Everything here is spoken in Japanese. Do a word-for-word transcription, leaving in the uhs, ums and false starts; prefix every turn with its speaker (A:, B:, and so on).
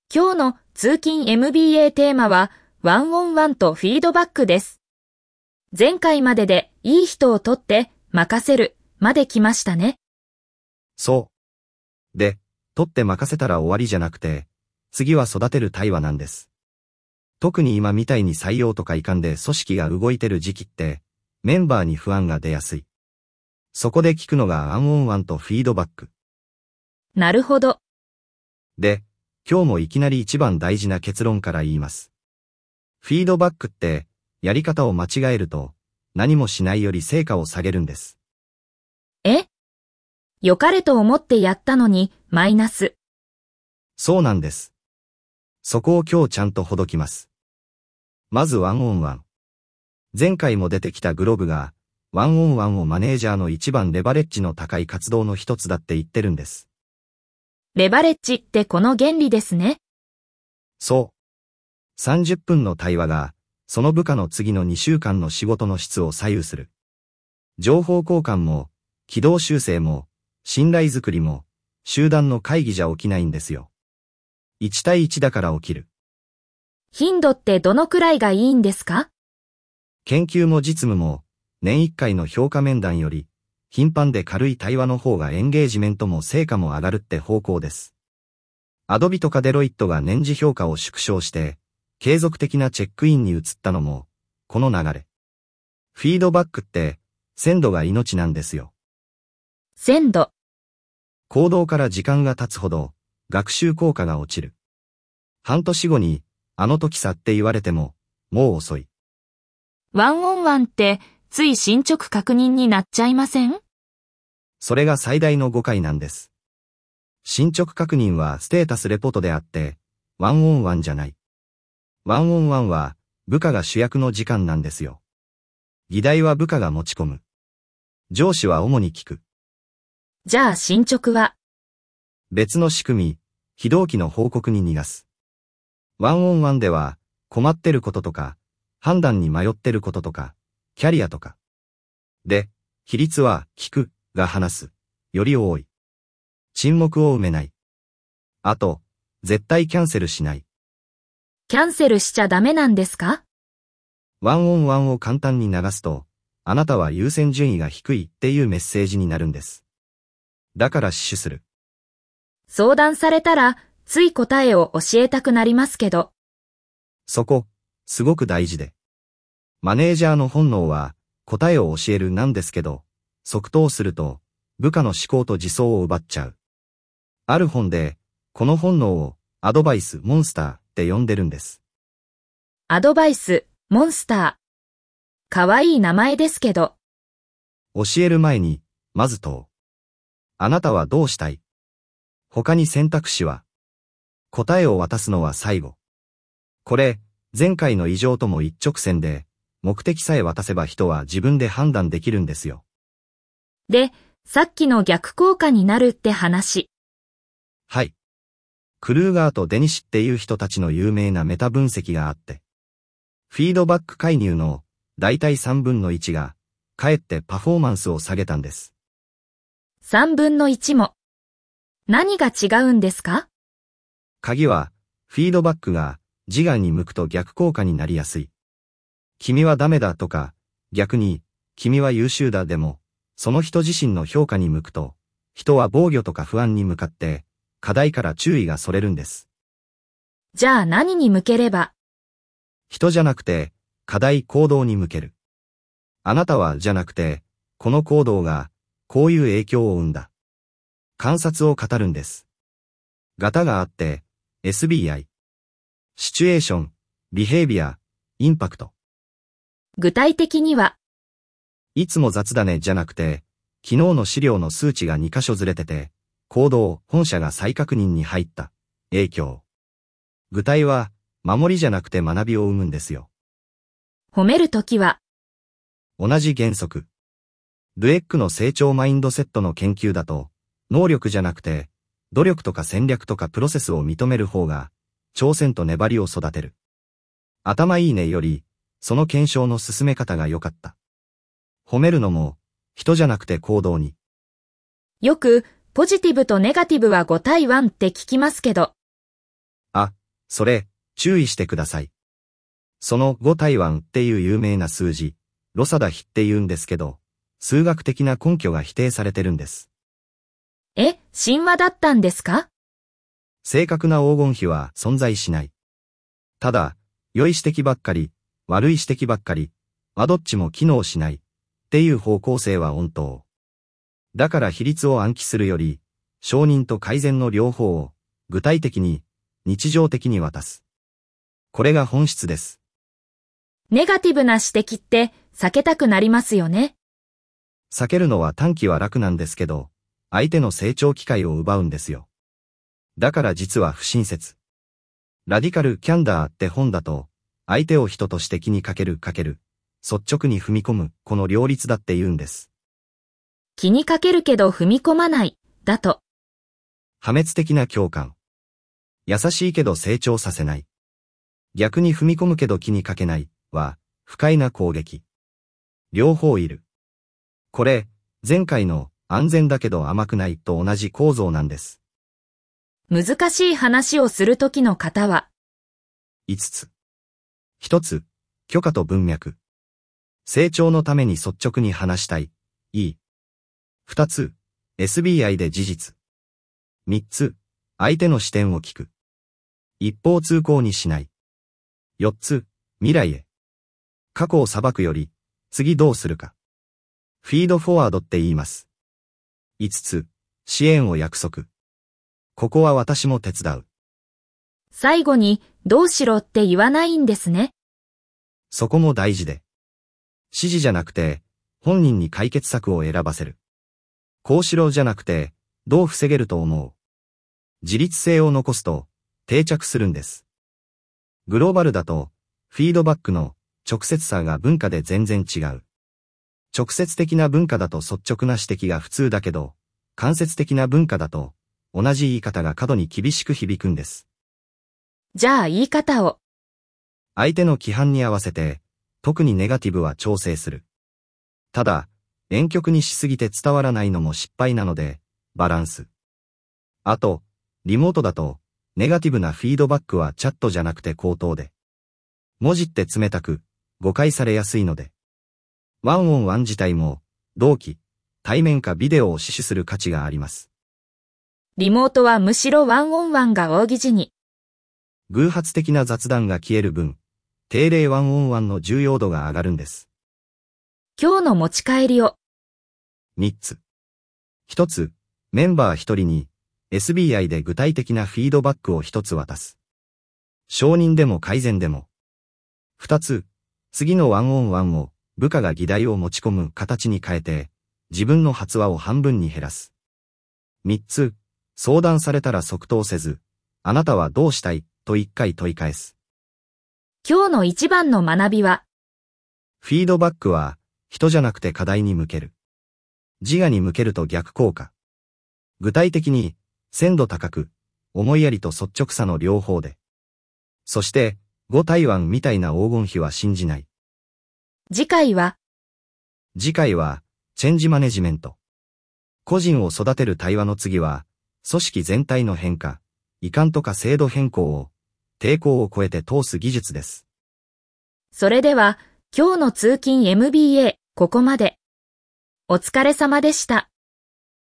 A: 今日の通勤 エムビーエー テーマはワンオンワンとフィードバックです。前回まででいい人を取って任せるまで来ましたね。
B: そう。で、取って任せたら終わりじゃなくて、次は育てる対話なんです。特に今みたいに採用とか移管で組織が動いてる時期って、メンバーに不安が出やすい。そこで聞くのがワンオンワンとフィードバック。
A: なるほど。
B: で、今日もいきなり一番大事な結論から言います。フィードバックって、やり方を間違えると、何もしないより成果を下げるんです。
A: え？良かれと思ってやったのに、マイナス。
B: そうなんです。そこを今日ちゃんとほどきます。まずワンオンワン。前回も出てきたグローブが、ワンオンワンをマネージャーの一番レバレッジの高い活動の一つだって言ってるんです。
A: レバレッジってこの原理ですね。
B: そう。さんじゅっぷんの対話が、その部下の次のにしゅうかんの仕事の質を左右する。情報交換も、軌道修正も、信頼づくりも、集団の会議じゃ起きないんですよ。いち対いちだから起きる。
A: 頻度ってどのくらいがいいんですか？
B: 研究も実務も、年いっかいの評価面談より、頻繁で軽い対話の方がエンゲージメントも成果も上がるって方向です。アドビとかデロイットが年次評価を縮小して、継続的なチェックインに移ったのも、この流れ。フィードバックって、鮮度が命なんですよ。
A: 鮮度。
B: 行動から時間が経つほど、学習効果が落ちる。半年後に、あの時さって言われても、もう遅い。
A: ワンオンワンって、つい進捗確認になっちゃいません？
B: それが最大の誤解なんです。進捗確認はステータスレポートであって、ワンオンワンじゃない。ワンオンワンは、部下が主役の時間なんですよ。議題は部下が持ち込む。上司は主に聞く。
A: じゃあ進捗は
B: 別の仕組み、非同期の報告に逃がす。ワンオンワンでは、困ってることとか、判断に迷ってることとか、キャリアとか。で、比率は、聞く、が話す、より多い。沈黙を埋めない。あと、絶対キャンセルしない。
A: キャンセルしちゃダメなんですか？
B: ワンオンワンを簡単に流すと、あなたは優先順位が低いっていうメッセージになるんです。だから死守する。
A: 相談されたら、つい答えを教えたくなりますけど。
B: そこ、すごく大事で。マネージャーの本能は、答えを教えるなんですけど、即答すると、部下の思考と自走を奪っちゃう。ある本で、この本能を、アドバイスモンスターって呼んでるんです。
A: アドバイス、モンスター。かわいい名前ですけど。
B: 教える前に、まず問う。あなたはどうしたい？他に選択肢は？答えを渡すのは最後。これ、前回の異常とも一直線で、目的さえ渡せば人は自分で判断できるんですよ。
A: で、さっきの逆効果になるって話。
B: はい。クルーガーとデニシっていう人たちの有名なメタ分析があって、フィードバック介入のだいたいさんぶんのいちが、かえってパフォーマンスを下げたんです。
A: さんぶんのいちも。何が違うんですか？
B: 鍵は、フィードバックが自我に向くと逆効果になりやすい。君はダメだとか、逆に、君は優秀だでも、その人自身の評価に向くと、人は防御とか不安に向かって、課題から注意がそれるんです。
A: じゃあ何に向ければ？
B: 人じゃなくて、課題行動に向ける。あなたはじゃなくて、この行動が、こういう影響を生んだ。観察を語るんです。型があって、エスビーアイ。シチュエーション、ビヘイビア、インパクト。
A: 具体的には？
B: いつも雑だねじゃなくて、昨日の資料の数値がに箇所ずれてて、行動、本社が再確認に入った。影響。具体は、守りじゃなくて学びを生むんですよ。
A: 褒めるときは？
B: 同じ原則。ドゥエックの成長マインドセットの研究だと、能力じゃなくて、努力とか戦略とかプロセスを認める方が、挑戦と粘りを育てる。頭いいねより、その検証の進め方が良かった。褒めるのも、人じゃなくて行動に。
A: よく、ポジティブとネガティブはご対いちって聞きますけど。
B: あ、 それ、注意してください。そのご台湾っていう有名な数字、ロサダ比って言うんですけど、数学的な根拠が否定されてるんです。
A: え、神話だったんですか？
B: 正確な黄金比は存在しない。ただ、良い指摘ばっかり、悪い指摘ばっかり、はどっちも機能しないっていう方向性は穏当。だから比率を暗記するより、承認と改善の両方を具体的に、日常的に渡す。これが本質です。
A: ネガティブな指摘って避けたくなりますよね。
B: 避けるのは短期は楽なんですけど、相手の成長機会を奪うんですよ。だから実は不親切。ラディカル・キャンダーって本だと、相手を人として気にかけるかける、率直に踏み込む、この両立だって言うんです。
A: 気にかけるけど踏み込まない、だと。
B: 破滅的な共感。優しいけど成長させない。逆に踏み込むけど気にかけない、は、不快な攻撃。両方いる。これ、前回の安全だけど甘くないと同じ構造なんです。
A: 難しい話をするときの型は、
B: いつつ。ひとつ、許可と文脈。成長のために率直に話したい。いい。ふたつ、エスビーアイ で事実。みっつ、相手の視点を聞く。一方通行にしない。よっつ、未来へ。過去を裁くより、次どうするか。フィードフォワードって言います。いつつ、支援を約束。ここは私も手伝う。
A: 最後に、どうしろって言わないんですね。
B: そこも大事で。指示じゃなくて、本人に解決策を選ばせる。こうしろじゃなくて、どう防げると思う。自律性を残すと、定着するんです。グローバルだと、フィードバックの直接さが文化で全然違う。直接的な文化だと率直な指摘が普通だけど、間接的な文化だと、同じ言い方が過度に厳しく響くんです。
A: じゃあ言い方を。
B: 相手の規範に合わせて、特にネガティブは調整する。ただ、婉曲にしすぎて伝わらないのも失敗なので、バランス。あと、リモートだと、ネガティブなフィードバックはチャットじゃなくて口頭で。文字って冷たく、誤解されやすいので。ワンオンワン自体も、同期、対面かビデオを死守する価値があります。
A: リモートはむしろワンオンワンが大義に。
B: 偶発的な雑談が消える分、定例ワンオンワンの重要度が上がるんです。
A: 今日の持ち帰りを。
B: みっつ。ひとつ、メンバーひとりに エスビーアイ で具体的なフィードバックをひとつ渡す。承認でも改善でも。ふたつ、次のワンオンワンを部下が議題を持ち込む形に変えて、自分の発話を半分に減らす。みっつ、相談されたら即答せず、あなたはどうしたいといっかい問い返す。
A: 今日の一番の学びは、
B: フィードバックは人じゃなくて課題に向ける。自我に向けると逆効果。具体的に、鮮度高く、思いやりと率直さの両方で。そして、ご台湾みたいな黄金比は信じない。
A: 次回は、
B: 次回は、チェンジマネジメント。個人を育てる対話の次は、組織全体の変化、移管とか制度変更を、抵抗を超えて通す技術です。
A: それでは、今日の通勤 エムビーエー、ここまで。お疲れ様でした。